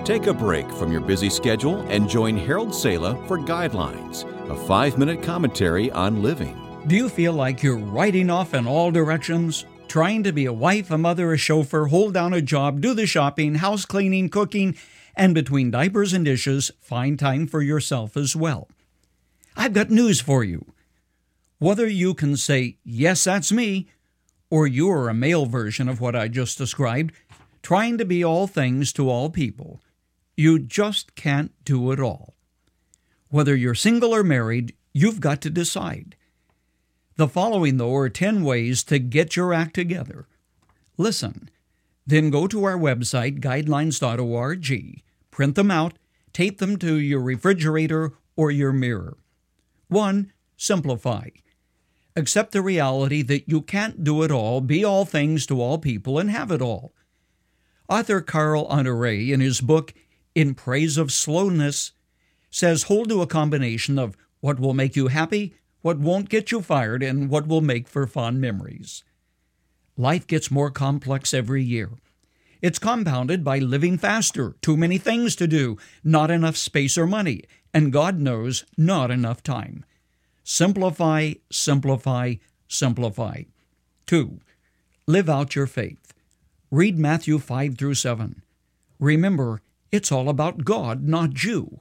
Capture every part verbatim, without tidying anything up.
Take a break from your busy schedule and join Harold Sala for Guidelines, a five-minute commentary on living. Do you feel like you're riding off in all directions? Trying to be a wife, a mother, a chauffeur, hold down a job, do the shopping, house cleaning, cooking, and between diapers and dishes, find time for yourself as well. I've got news for you. Whether you can say, yes, that's me, or you're a male version of what I just described, trying to be all things to all people, you just can't do it all. Whether you're single or married, you've got to decide. The following, though, are ten ways to get your act together. Listen, then go to our website, guidelines dot org, print them out, tape them to your refrigerator or your mirror. One, simplify. Accept the reality that you can't do it all, be all things to all people, and have it all. Author Carl Honoré, in his book, In Praise of Slowness, says hold to a combination of what will make you happy, what won't get you fired, and what will make for fond memories. Life gets more complex every year. It's compounded by living faster, too many things to do, not enough space or money, and God knows, not enough time. Simplify, simplify, simplify. Two, live out your faith. Read Matthew five through seven. Remember, it's all about God, not you.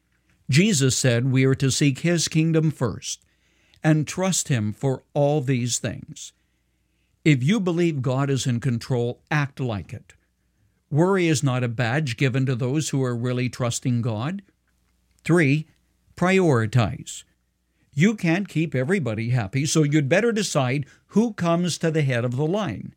Jesus said we are to seek His kingdom first and trust Him for all these things. If you believe God is in control, act like it. Worry is not a badge given to those who are really trusting God. Three, prioritize. You can't keep everybody happy, so you'd better decide who comes to the head of the line.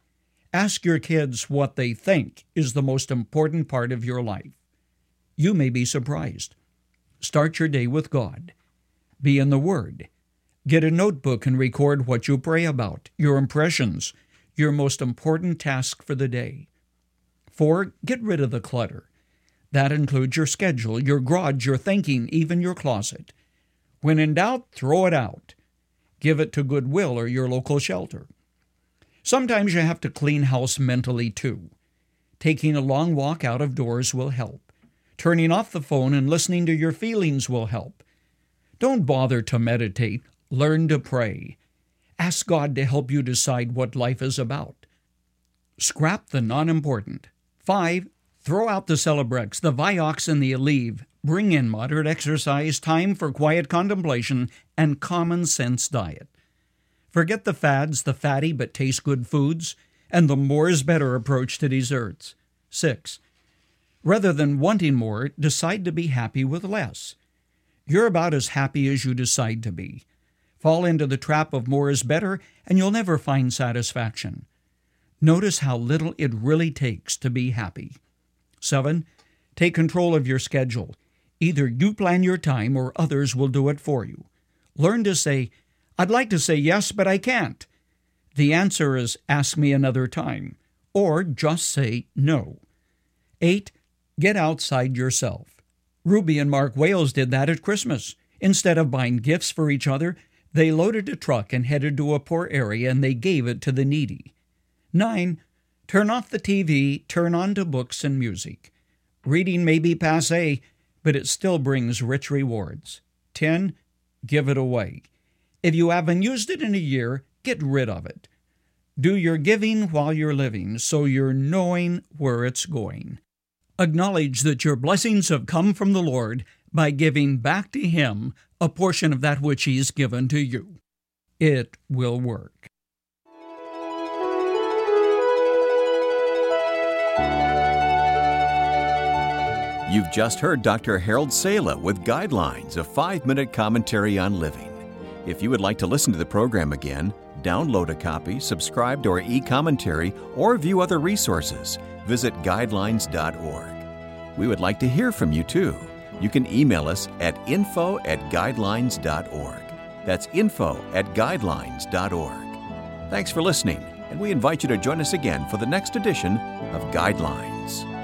Ask your kids what they think is the most important part of your life. You may be surprised. Start your day with God. Be in the Word. Get a notebook and record what you pray about, your impressions, your most important task for the day. Four, get rid of the clutter. That includes your schedule, your garage, your thinking, even your closet. When in doubt, throw it out. Give it to Goodwill or your local shelter. Sometimes you have to clean house mentally, too. Taking a long walk out of doors will help. Turning off the phone and listening to your feelings will help. Don't bother to meditate. Learn to pray. Ask God to help you decide what life is about. Scrap the non-important. Five, throw out the Celebrex, the Vioxx, and the Aleve. Bring in moderate exercise, time for quiet contemplation, and common sense diet. Forget the fads, the fatty but taste good foods, and the more is better approach to desserts. Six, rather than wanting more, decide to be happy with less. You're about as happy as you decide to be. Fall into the trap of more is better, and you'll never find satisfaction. Notice how little it really takes to be happy. Seven, take control of your schedule. Either you plan your time or others will do it for you. Learn to say, I'd like to say yes, but I can't. The answer is ask me another time, or just say no. Eight, get outside yourself. Ruby and Mark Wales did that at Christmas. Instead of buying gifts for each other, they loaded a truck and headed to a poor area, and they gave it to the needy. Nine, turn off the T V, turn on to books and music. Reading may be passé, but it still brings rich rewards. Ten, give it away. If you haven't used it in a year, get rid of it. Do your giving while you're living, so you're knowing where it's going. Acknowledge that your blessings have come from the Lord by giving back to Him a portion of that which He's given to you. It will work. You've just heard Doctor Harold Sala with Guidelines, a five-minute commentary on living. If you would like to listen to the program again, download a copy, subscribe to our e-commentary, or view other resources, visit guidelines dot org. We would like to hear from you, too. You can email us at info at guidelines dot org. That's info at guidelines dot org. Thanks for listening, and we invite you to join us again for the next edition of Guidelines.